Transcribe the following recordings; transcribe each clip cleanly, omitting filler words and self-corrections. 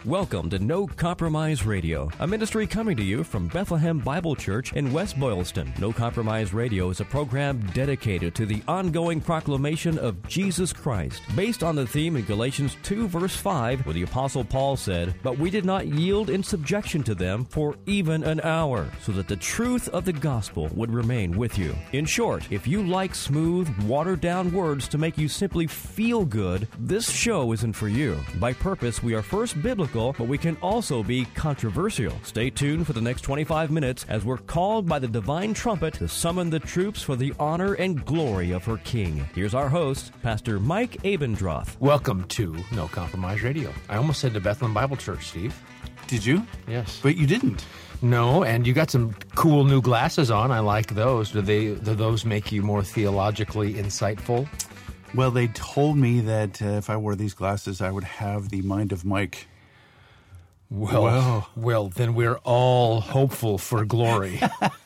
Welcome to No Compromise Radio, a ministry coming to you from Bethlehem Bible Church in West Boylston. No Compromise Radio is a program dedicated to the ongoing proclamation of Jesus Christ, based on the theme in Galatians 2, verse 5, where the Apostle Paul said, "But we did not yield in subjection to them for even an hour, so that the truth of the gospel would remain with you." In short, if you like smooth, watered-down words to make you simply feel good, this show isn't for you. By purpose, we are first biblical, but we can also be controversial. Stay tuned for the next 25 minutes as we're called by the divine trumpet to summon the troops for the honor and glory of her King. Here's our host, Pastor Mike Abendroth. Welcome to No Compromise Radio. I almost said to Bethlehem Bible Church, Steve. Did you? Yes. But you didn't. No, and you got some cool new glasses on. I like those. Do those make you more theologically insightful? Well, they told me that if I wore these glasses, I would have the mind of Mike. Well, then we're all hopeful for glory.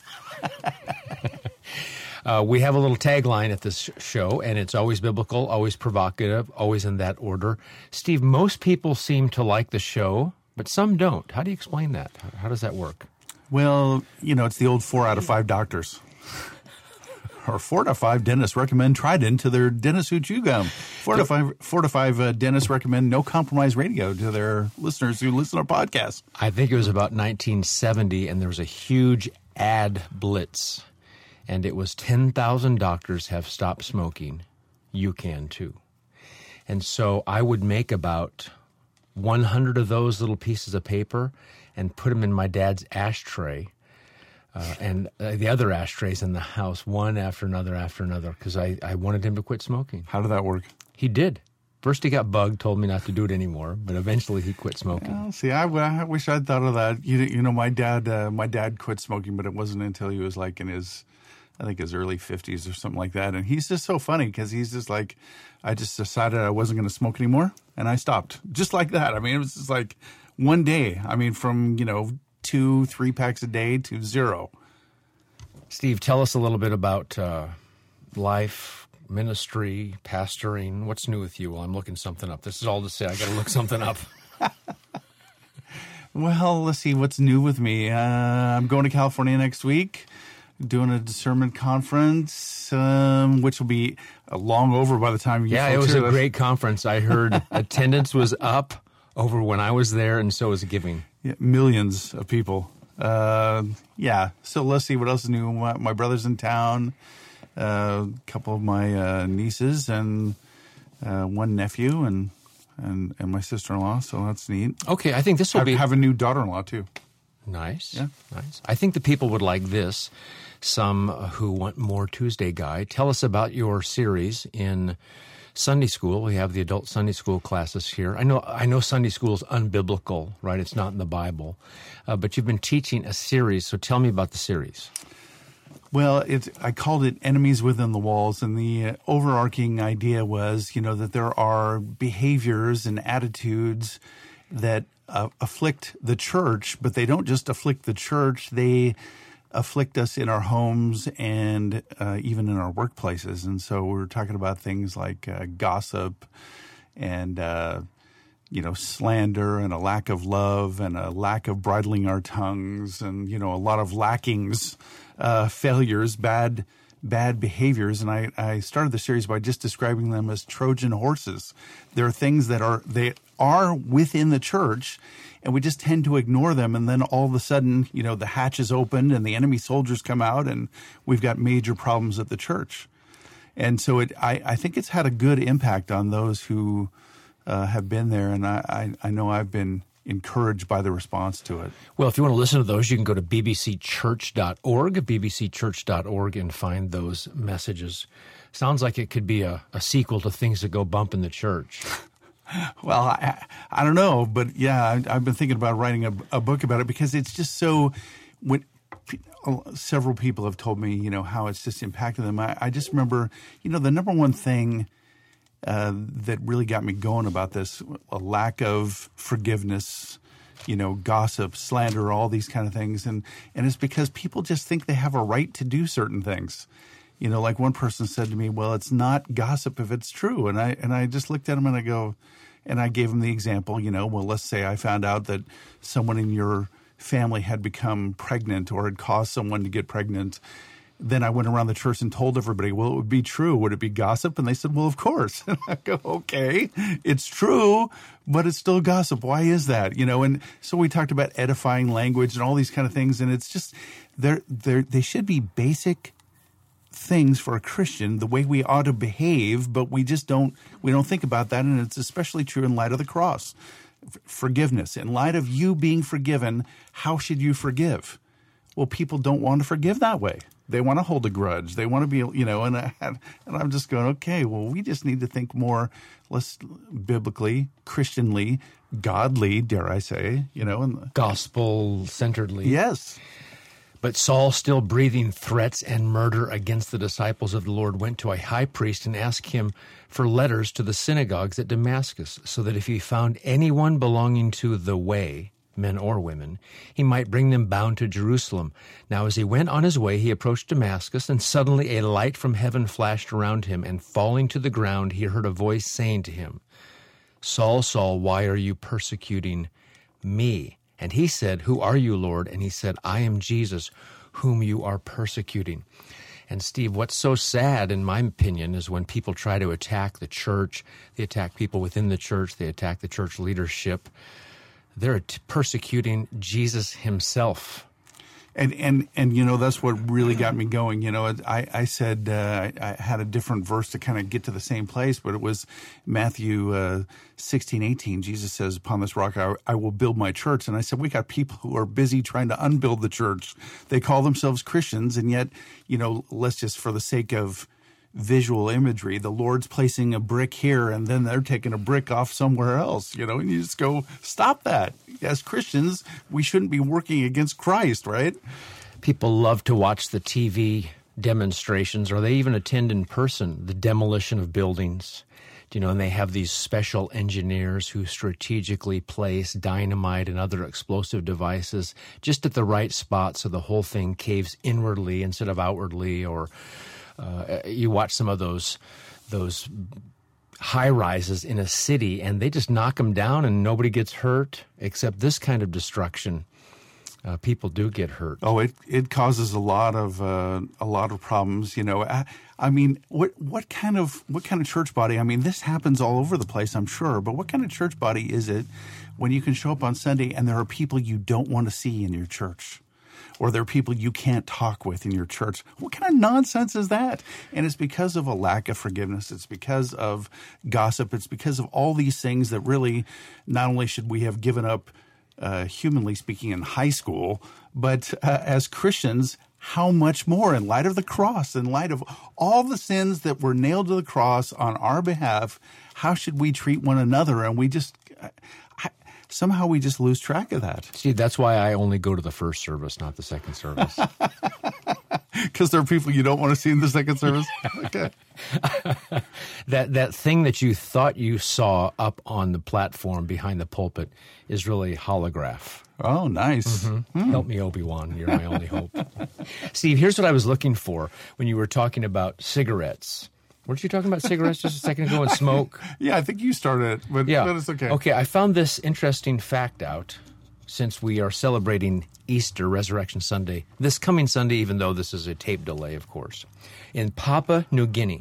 We have a little tagline at this show, and it's always biblical, always provocative, always in that order. Steve, most people seem to like the show, but some don't. How do you explain that? How does that work? Well, it's the old 4 out of 5 doctors. Or 4 to 5 dentists recommend Trident to their dentists who chew gum. 4 to 5 dentists recommend No Compromise Radio to their listeners who listen to our podcast. I think it was about 1970, and there was a huge ad blitz, and it was 10,000 doctors have stopped smoking. You can too. And so I would make about 100 of those little pieces of paper and put them in my dad's ashtray. And the other ashtrays in the house, one after another, because I wanted him to quit smoking. How did that work? He did. First he got bugged, told me not to do it anymore, but eventually he quit smoking. Well, see, I wish I'd thought of that. My dad quit smoking, but it wasn't until he was like in his early 50s or something like that. And he's just so funny because he's just like, I just decided I wasn't going to smoke anymore, and I stopped. Just like that. I mean, it was just like one day. I mean, from, 2-3 packs a day to 0. Steve, tell us a little bit about life, ministry, pastoring. What's new with you? Well, I'm looking something up. This is all to say I got to look something up. Well, let's see what's new with me. I'm going to California next week, doing a discernment conference, which will be long over by the time you. Yeah, it was a great conference. I heard attendance was up over when I was there, and so was giving. Yeah, millions of people. So let's see what else is new. My brother's in town, a couple of my nieces, and one nephew, and my sister-in-law. So that's neat. Okay, I think this will have a new daughter-in-law too. Nice. Yeah, nice. I think the people would like this. Some who want more Tuesday Guide. Tell us about your series in Sunday school. We have the adult Sunday school classes here. I know Sunday school is unbiblical, right? It's not in the Bible. But you've been teaching a series, so tell me about the series. Well, I called it Enemies Within the Walls, and the overarching idea was, that there are behaviors and attitudes that afflict the church, but they don't just afflict the church, they afflict us in our homes and even in our workplaces. And so we're talking about things like gossip and, slander and a lack of love and a lack of bridling our tongues and, a lot of lackings, failures, bad behaviors. And I started the series by just describing them as Trojan horses. There are things that are within the church, and we just tend to ignore them. And then all of a sudden, the hatch is opened and the enemy soldiers come out, and we've got major problems at the church. And so I think it's had a good impact on those who have been there. And I know I've been encouraged by the response to it. Well, if you want to listen to those, you can go to bbcchurch.org, and find those messages. Sounds like it could be a sequel to Things That Go Bump in the Church. Well, I don't know, but yeah, I've been thinking about writing a book about it because it's just so. Several people have told me, how it's just impacted them. I just remember, the number one thing that really got me going about this, a lack of forgiveness, gossip, slander, all these kind of things, and it's because people just think they have a right to do certain things. Like one person said to me, "Well, it's not gossip if it's true," and I just looked at him and I go. And I gave him the example, well, let's say I found out that someone in your family had become pregnant or had caused someone to get pregnant. Then I went around the church and told everybody, well, it would be true. Would it be gossip? And they said, well, of course. And I go, okay, it's true, but it's still gossip. Why is that? And so we talked about edifying language and all these kind of things. And it's just, they should be basic things for a Christian, the way we ought to behave, but we don't think about that. And it's especially true in light of the cross. Forgiveness. In light of you being forgiven, how should you forgive? Well, people don't want to forgive that way. They want to hold a grudge. They want to be, and I'm just going, okay, well, we just need to think more less biblically, Christianly, godly, dare I say, and gospel-centeredly. Yes. But Saul, still breathing threats and murder against the disciples of the Lord, went to a high priest and asked him for letters to the synagogues at Damascus, so that if he found anyone belonging to the way, men or women, he might bring them bound to Jerusalem. Now as he went on his way, he approached Damascus, and suddenly a light from heaven flashed around him, and falling to the ground, he heard a voice saying to him, Saul, Saul, why are you persecuting me? And he said, who are you, Lord? And he said, I am Jesus, whom you are persecuting. And Steve, what's so sad, in my opinion, is when people try to attack the church, they attack people within the church, they attack the church leadership. They're persecuting Jesus himself. And that's what really got me going. I said I had a different verse to kind of get to the same place, but it was Matthew 16:18. Jesus says, upon this rock I will build my church. And I said, we got people who are busy trying to unbuild the church. They call themselves Christians, and yet, let's just, for the sake of visual imagery, the Lord's placing a brick here and then they're taking a brick off somewhere else, and you just go, stop that. As Christians, we shouldn't be working against Christ, right? People love to watch the TV demonstrations, or they even attend in person the demolition of buildings. And they have these special engineers who strategically place dynamite and other explosive devices just at the right spot so the whole thing caves inwardly instead of outwardly. Or you watch some of those high rises in a city, and they just knock them down, and nobody gets hurt. Except this kind of destruction, people do get hurt. Oh, it causes a lot of problems. I mean, what kind of church body? I mean, this happens all over the place, I'm sure. But what kind of church body is it when you can show up on Sunday and there are people you don't want to see in your church? Or there are people you can't talk with in your church. What kind of nonsense is that? And it's because of a lack of forgiveness. It's because of gossip. It's because of all these things that really not only should we have given up, humanly speaking, in high school, but as Christians, how much more in light of the cross, in light of all the sins that were nailed to the cross on our behalf, how should we treat one another? And we just... somehow we just lose track of that. See, that's why I only go to the first service, not the second service. Because there are people you don't want to see in the second service? Okay. That thing that you thought you saw up on the platform behind the pulpit is really a holograph. Oh, nice. Mm-hmm. Help me, Obi-Wan. You're my only hope. Steve, here's what I was looking for when you were talking about cigarettes. Weren't you talking about cigarettes just a second ago and smoke? Yeah, I think you started it, but it's okay. Okay, I found this interesting fact out since we are celebrating Easter, Resurrection Sunday, this coming Sunday, even though this is a tape delay, of course. In Papua New Guinea,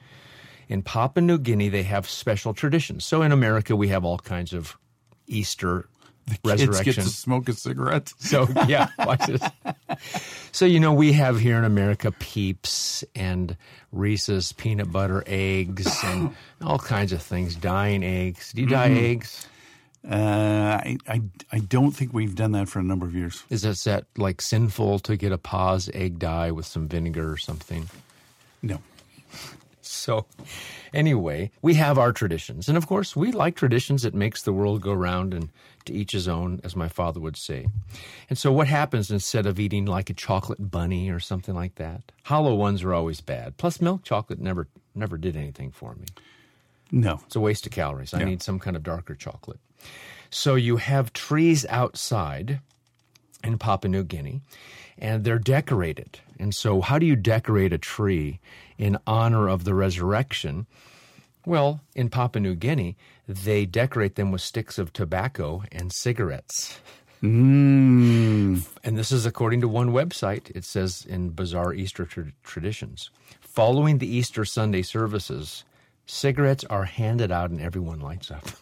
they have special traditions. So in America, we have all kinds of Easter resurrection. Kids get to smoke a cigarette. So, yeah, watch this. So, we have here in America Peeps and Reese's peanut butter eggs and all kinds of things, dyeing eggs. Do you dye eggs? I don't think we've done that for a number of years. Is that like sinful to get a Paz egg dye with some vinegar or something? No. So anyway, we have our traditions. And of course, we like traditions. It makes the world go round, and to each his own, as my father would say. And so what happens instead of eating like a chocolate bunny or something like that? Hollow ones are always bad. Plus, milk chocolate never did anything for me. No. It's a waste of calories. I need some kind of darker chocolate. So you have trees outside in Papua New Guinea, and they're decorated. And so how do you decorate a tree in honor of the resurrection? Well, in Papua New Guinea, they decorate them with sticks of tobacco and cigarettes. And this is according to one website. It says in Bizarre Easter Traditions, following the Easter Sunday services, cigarettes are handed out and everyone lights up.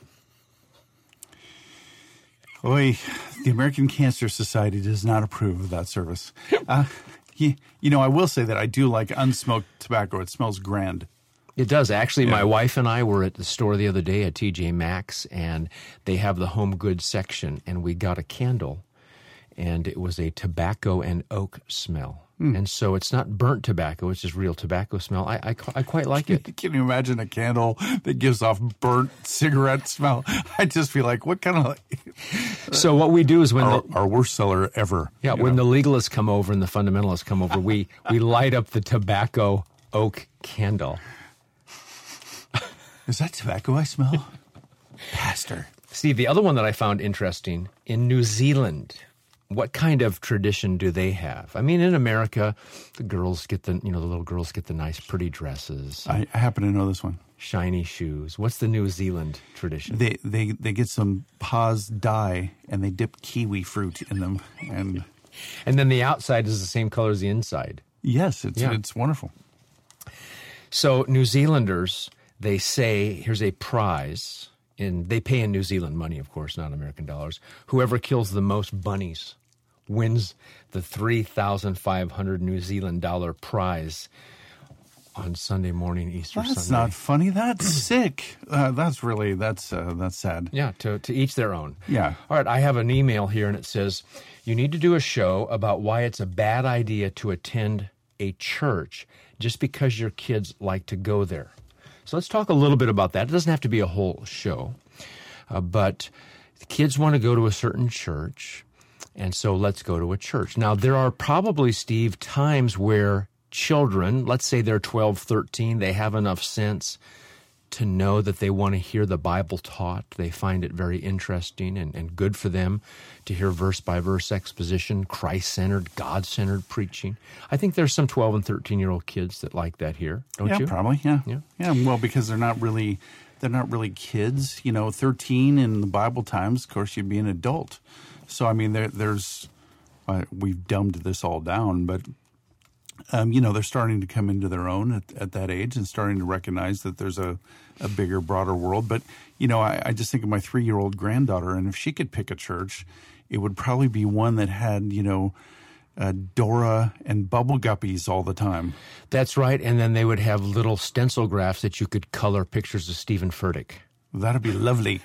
Oy, the American Cancer Society does not approve of that service. You know, I will say that I do like unsmoked tobacco. It smells grand. It does. Actually, my wife and I were at the store the other day at TJ Maxx, and they have the home goods section, and we got a candle, and it was a tobacco and oak smell. And so it's not burnt tobacco, it's just real tobacco smell. I quite like it. Can you imagine a candle that gives off burnt cigarette smell? I just feel like, what kind of... So what we do is when our worst seller ever. Yeah, when the legalists come over and the fundamentalists come over, we light up the tobacco oak candle. Is that tobacco I smell? Pastor. Steve, the other one that I found interesting, in New Zealand, what kind of tradition do they have? I mean, in America, the girls get the little girls get the nice, pretty dresses. I happen to know this one. Shiny shoes. What's the New Zealand tradition? They get some Paz dye and they dip kiwi fruit in them, and then the outside is the same color as the inside. Yes, it's wonderful. So New Zealanders, they say, here's a prize. And they pay in New Zealand money, of course, not American dollars. Whoever kills the most bunnies wins the $3,500 New Zealand dollar prize on Sunday morning, Easter Sunday. That's not funny. That's sick. That's sad. Yeah, to each their own. Yeah. All right, I have an email here, and it says, you need to do a show about why it's a bad idea to attend a church just because your kids like to go there. So let's talk a little bit about that. It doesn't have to be a whole show, but the kids want to go to a certain church, and so let's go to a church. Now, there are probably, Steve, times where children, let's say they're 12, 13, they have enough sense to know that they want to hear the Bible taught. They find it very interesting and good for them to hear verse-by-verse exposition, Christ-centered, God-centered preaching. I think there's some 12 and 13-year-old kids that like that here, don't you? Yeah, probably, yeah. Well, because they're not really kids. 13 in the Bible times, of course, you'd be an adult. So, I mean, we've dumbed this all down, but... they're starting to come into their own at that age and starting to recognize that there's a bigger, broader world. But, I just think of my 3-year-old granddaughter, and if she could pick a church, it would probably be one that had, Dora and Bubble Guppies all the time. That's right. And then they would have little stencil graphs that you could color pictures of Stephen Furtick. That'd be lovely.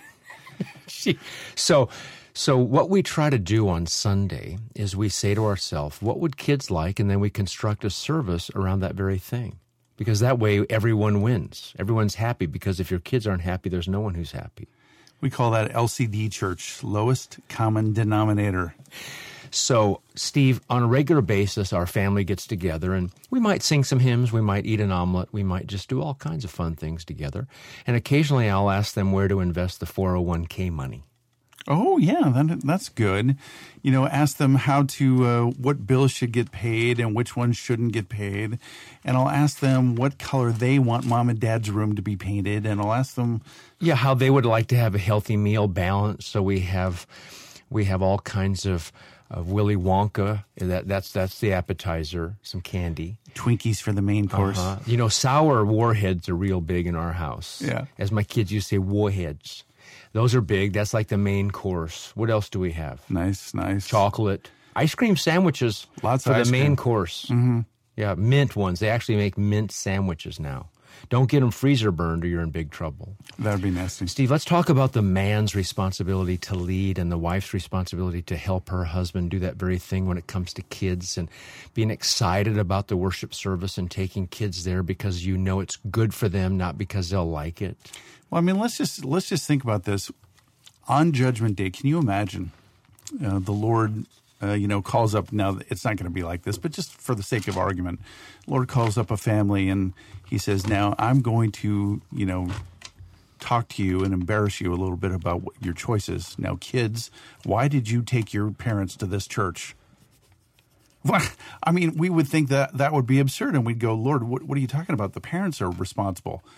So what we try to do on Sunday is we say to ourselves, what would kids like? And then we construct a service around that very thing. Because that way everyone wins. Everyone's happy, because if your kids aren't happy, there's no one who's happy. We call that LCD church, lowest common denominator. So, Steve, on a regular basis, our family gets together and we might sing some hymns, we might eat an omelet, we might just do all kinds of fun things together. And occasionally I'll ask them where to invest the 401k money. Oh, yeah, that's good. Ask them what bills should get paid and which ones shouldn't get paid. And I'll ask them what color they want mom and dad's room to be painted. And I'll ask them... Yeah, how they would like to have a healthy meal balance. So we have all kinds of Willy Wonka. That's the appetizer, some candy. Twinkies for the main course. Sour warheads are real big in our house. Yeah. As my kids used to say, warheads. Those are big. That's like the main course. What else do we have? Nice. Chocolate. Ice cream sandwiches. Lots for of ice the main cream. course. Mm-hmm. Yeah, mint ones. They actually make mint sandwiches now. Don't get them freezer burned or you're in big trouble. That would be nasty. Steve, let's talk about the man's responsibility to lead and the wife's responsibility to help her husband do that very thing when it comes to kids, and being excited about the worship service and taking kids there because it's good for them, not because they'll like it. Well, I mean, let's just think about this. On Judgment Day, can you imagine the Lord, calls up, now it's not going to be like this, but just for the sake of argument, Lord calls up a family and he says, now I'm going to, talk to you and embarrass you a little bit about your choices. Now, kids, why did you take your parents to this church? Well, I mean, we would think that would be absurd, and we'd go, Lord, what are you talking about? The parents are responsible.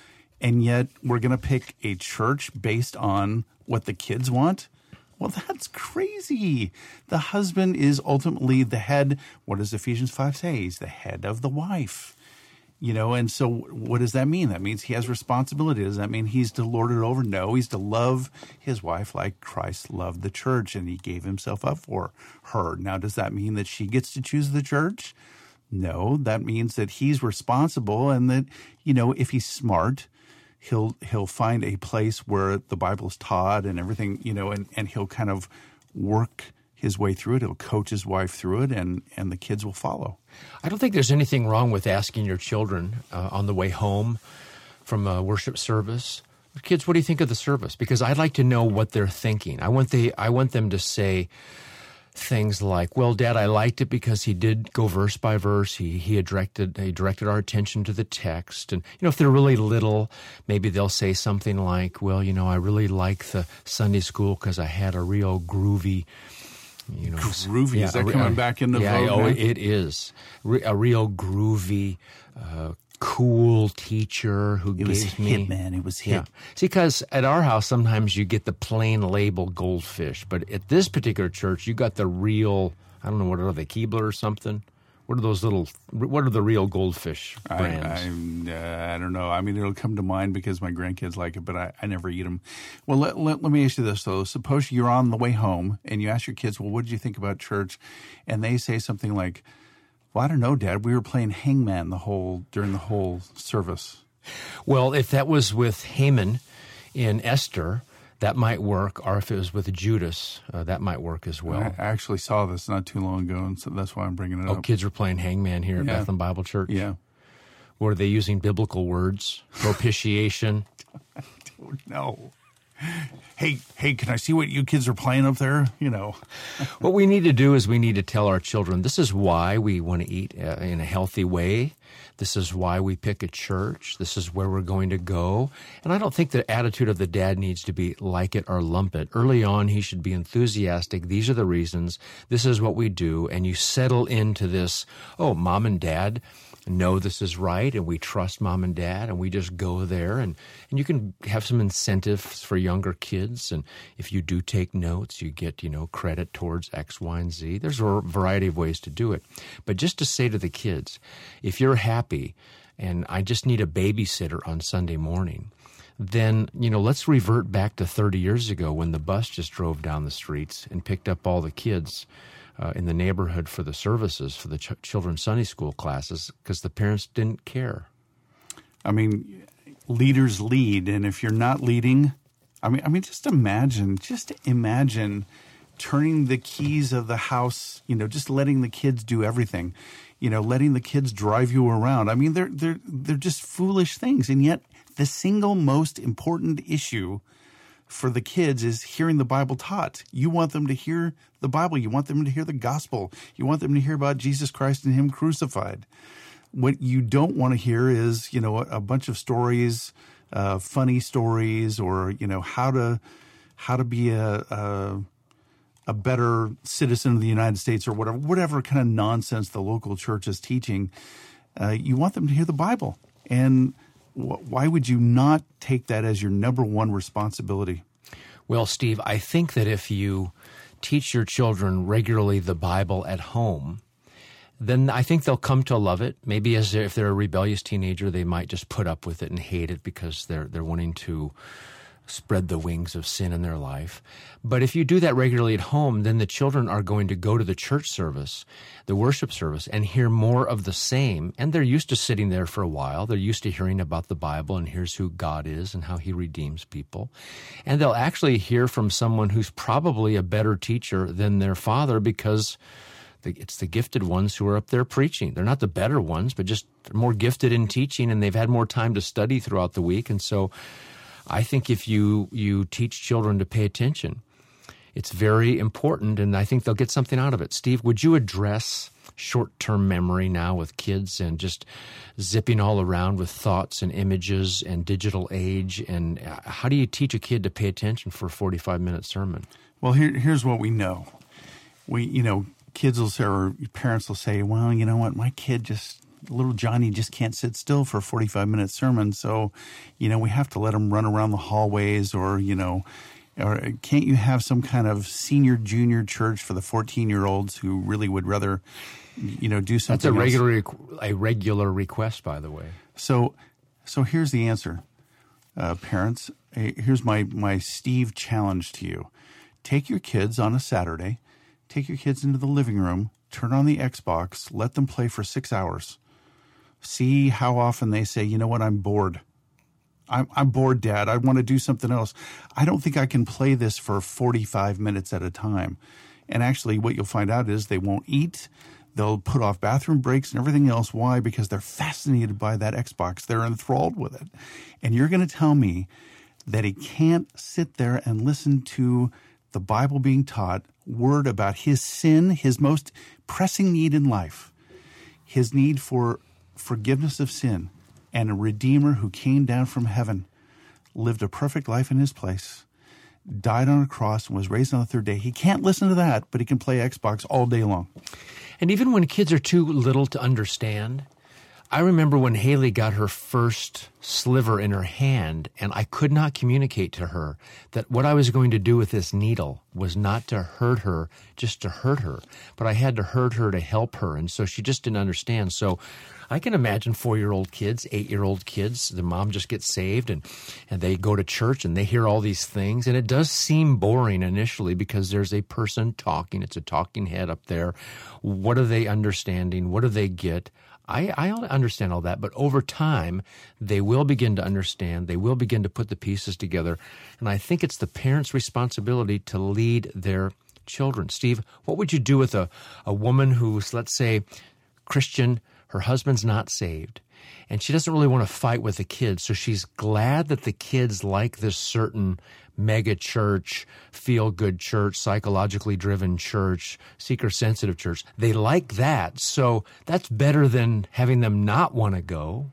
and yet we're going to pick a church based on what the kids want? Well, that's crazy. The husband is ultimately the head. What does Ephesians 5 say? He's the head of the wife. And so what does that mean? That means he has responsibility. Does that mean he's to lord it over? No, he's to love his wife like Christ loved the church, and he gave himself up for her. Now, does that mean that she gets to choose the church? No, that means that he's responsible, and that, if he's smart, he'll find a place where the Bible is taught and everything, and he'll kind of work his way through it. He'll coach his wife through it, and the kids will follow. I don't think there's anything wrong with asking your children on the way home from a worship service, kids, what do you think of the service? Because I'd like to know what they're thinking. I want them to say things like, well, Dad, I liked it because he did go verse by verse. He directed our attention to the text. And, if they're really little, maybe they'll say something like, well, I really like the Sunday school because I had a real groovy, groovy, is that coming back into vogue? Oh, it is. A real groovy, cool teacher who gave me... It was hip, man. It was hip. Yeah. See, because at our house, sometimes you get the plain label goldfish, but at this particular church, you got the real, I don't know, what are they, Keebler or something? What are the real goldfish brands? I don't know. I mean, it'll come to mind because my grandkids like it, but I never eat them. Well, let me ask you this, though. Suppose you're on the way home and you ask your kids, well, what did you think about church? And they say something like, well, I don't know, Dad. We were playing Hangman during the whole service. Well, if that was with Haman in Esther, that might work. Or if it was with Judas, that might work as well. I actually saw this not too long ago, and so that's why I'm bringing it up. Oh, kids were playing Hangman here at Bethlehem Bible Church? Yeah. Were they using biblical words? Propitiation? I don't know. Hey, can I see what you kids are playing up there? What we need to do is we need to tell our children, this is why we want to eat in a healthy way. This is why we pick a church. This is where we're going to go. And I don't think the attitude of the dad needs to be like it or lump it. Early on, he should be enthusiastic. These are the reasons. This is what we do. And you settle into this, Mom and Dad know this is right, and we trust Mom and Dad, and we just go there. And you can have some incentives for younger kids. And if you do take notes, you get, credit towards X, Y, and Z. There's a variety of ways to do it. But just to say to the kids, if you're happy and I just need a babysitter on Sunday morning, then, let's revert back to 30 years ago when the bus just drove down the streets and picked up all the kids in the neighborhood for the services, for the children's Sunday school classes, because the parents didn't care. I mean, leaders lead, and if you're not leading, I mean, just imagine turning the keys of the house, just letting the kids do everything, letting the kids drive you around. I mean, they're just foolish things, and yet the single most important issue for the kids is hearing the Bible taught. You want them to hear the Bible. You want them to hear the gospel. You want them to hear about Jesus Christ and Him crucified. What you don't want to hear is, a bunch of stories, funny stories, or, how to be a better citizen of the United States, or whatever kind of nonsense the local church is teaching. You want them to hear the Bible. And why would you not take that as your number one responsibility? Well, Steve, I think that if you teach your children regularly the Bible at home, then I think they'll come to love it. Maybe if they're a rebellious teenager, they might just put up with it and hate it because they're wanting to spread the wings of sin in their life. But if you do that regularly at home, then the children are going to go to the church service, the worship service, and hear more of the same. And they're used to sitting there for a while. They're used to hearing about the Bible and here's who God is and how He redeems people. And they'll actually hear from someone who's probably a better teacher than their father, because it's the gifted ones who are up there preaching. They're not the better ones, but just more gifted in teaching, and they've had more time to study throughout the week. And so I think if you teach children to pay attention, it's very important, and I think they'll get something out of it. Steve, would you address short-term memory now with kids and just zipping all around with thoughts and images and digital age? And how do you teach a kid to pay attention for a 45-minute sermon? Well, here's what we know. Kids will say, or parents will say, well, you know what, my kid just, little Johnny just can't sit still for a 45-minute sermon. So, we have to let him run around the hallways or can't you have some kind of senior, junior church for the 14-year-olds who really would rather, do something That's a regular request, by the way. So here's the answer, parents. Here's my Steve challenge to you. Take your kids on a Saturday, take your kids into the living room, turn on the Xbox, let them play for 6 hours. See how often they say, you know what, I'm bored. I'm bored, Dad. I want to do something else. I don't think I can play this for 45 minutes at a time. And actually what you'll find out is they won't eat. They'll put off bathroom breaks and everything else. Why? Because they're fascinated by that Xbox. They're enthralled with it. And you're going to tell me that he can't sit there and listen to the Bible being taught, word about his sin, his most pressing need in life, his need for forgiveness of sin, and a Redeemer who came down from heaven, lived a perfect life in his place, died on a cross, and was raised on the third day. He can't listen to that, but he can play Xbox all day long. And even when kids are too little to understand, I remember when Haley got her first sliver in her hand, and I could not communicate to her that what I was going to do with this needle was not to hurt her, just to hurt her, but I had to hurt her to help her, and so she just didn't understand. So I can imagine 4-year-old kids, 8-year-old kids, the mom just gets saved, and they go to church, and they hear all these things, and it does seem boring initially because there's a person talking. It's a talking head up there. What are they understanding? What do they get? I understand all that, but over time, they will begin to understand. They will begin to put the pieces together. And I think it's the parents' responsibility to lead their children. Steve, what would you do with a woman who's, let's say, Christian, her husband's not saved, and she doesn't really want to fight with the kids, so she's glad that the kids like this certain mega church, feel-good church, psychologically driven church, seeker-sensitive church. They like that, so that's better than having them not want to go.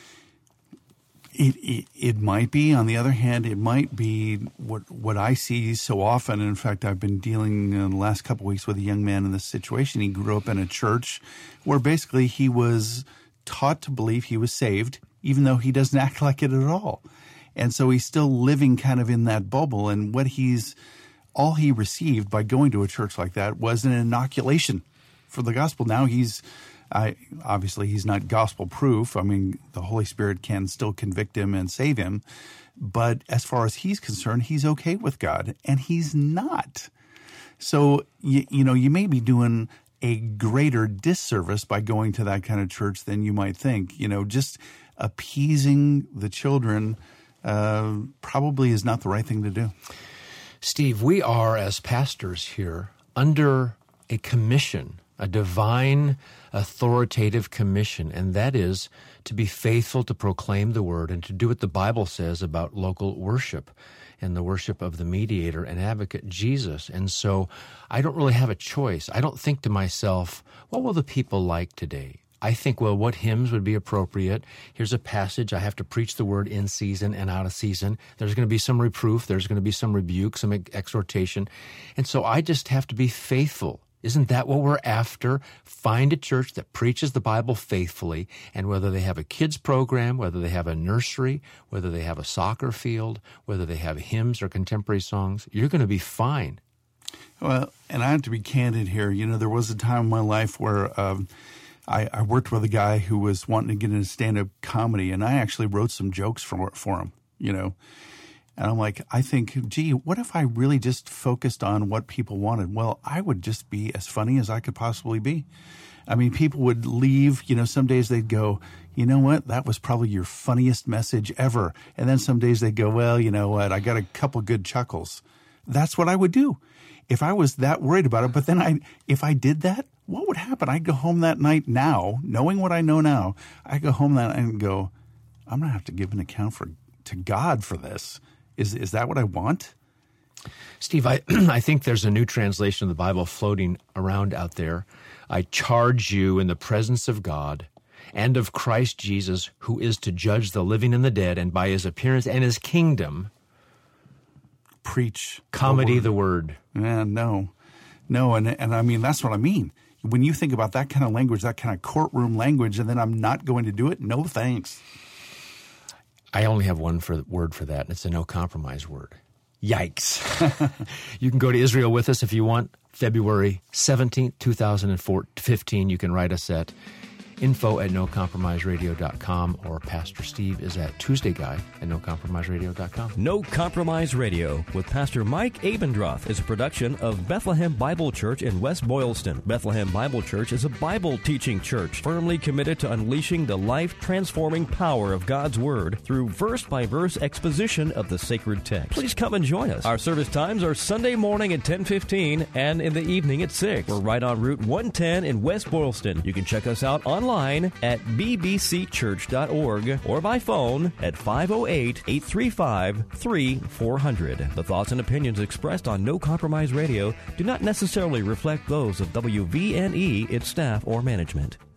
It might be. On the other hand, it might be what I see so often. In fact, I've been dealing in the last couple of weeks with a young man in this situation. He grew up in a church where basically he was taught to believe he was saved, even though he doesn't act like it at all. And so he's still living kind of in that bubble. And all he received by going to a church like that was an inoculation for the gospel. Now obviously he's not gospel proof. I mean, the Holy Spirit can still convict him and save him. But as far as he's concerned, he's okay with God, and he's not. So, you may be doing a greater disservice by going to that kind of church than you might think. Just appeasing the children probably is not the right thing to do. Steve, we are, as pastors here, under a commission, a divine authoritative commission, and that is to be faithful to proclaim the word and to do what the Bible says about local worship and the worship of the mediator and advocate, Jesus. And so I don't really have a choice. I don't think to myself, what will the people like today? I think, well, what hymns would be appropriate? Here's a passage. I have to preach the word in season and out of season. There's going to be some reproof. There's going to be some rebuke, some exhortation. And so I just have to be faithful. Isn't that what we're after? Find a church that preaches the Bible faithfully, and whether they have a kids program, whether they have a nursery, whether they have a soccer field, whether they have hymns or contemporary songs, you're going to be fine. Well, and I have to be candid here. There was a time in my life where I worked with a guy who was wanting to get into stand-up comedy, and I actually wrote some jokes for him, And I'm like, I think, gee, what if I really just focused on what people wanted? Well, I would just be as funny as I could possibly be. I mean, people would leave, some days they'd go, you know what, that was probably your funniest message ever. And then some days they'd go, well, you know what, I got a couple good chuckles. That's what I would do if I was that worried about it. But then if I did that, what would happen? I'd go home that night now, knowing what I know now, I'd go home that night and go, I'm going to have to give an account to God for this. Is that what I want? Steve, I think there's a new translation of the Bible floating around out there. I charge you in the presence of God and of Christ Jesus, who is to judge the living and the dead, and by his appearance and his kingdom, preach comedy the word. Yeah, no. And I mean, that's what I mean. when you think about that kind of language, that kind of courtroom language, and then I'm not going to do it, no thanks. I only have one word for that, and it's a no compromise word. Yikes. You can go to Israel with us if you want. February 17th, 2015. You can write us at info@nocompromiseradio.com, or Pastor Steve is at tuesdayguy@nocompromiseradio.com. No Compromise Radio with Pastor Mike Abendroth is a production of Bethlehem Bible Church in West Boylston. Bethlehem Bible Church is a Bible teaching church firmly committed to unleashing the life-transforming power of God's Word through verse-by-verse exposition of the sacred text. Please come and join us. Our service times are Sunday morning at 10:15 and in the evening at 6. We're right on Route 110 in West Boylston. You can check us out online at bbcchurch.org or by phone at 508-835-3400. The thoughts and opinions expressed on No Compromise Radio do not necessarily reflect those of WVNE, its staff, or management.